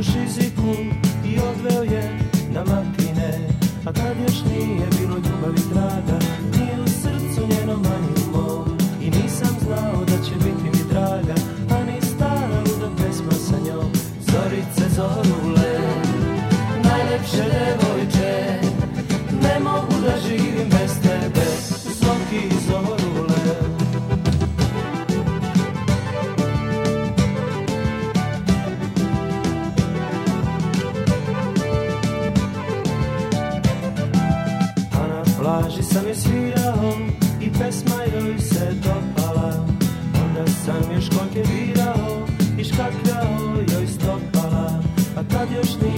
u Šiziku i odveo je na matine. A tad još nije bilo ljubavi traga, ni u srcu njenom, ani u mom. I nisam znao da će biti mi draga, a ni stara luda pesma sa njom. Zorice, zorule, najlepše devojče, ne mogu da živim bez tebe, Zoki, zorule. A na plaži sam je svirao i pesma joj se dopala. Onda sam je školjke virao i škakljao joj stopala. A tad još nije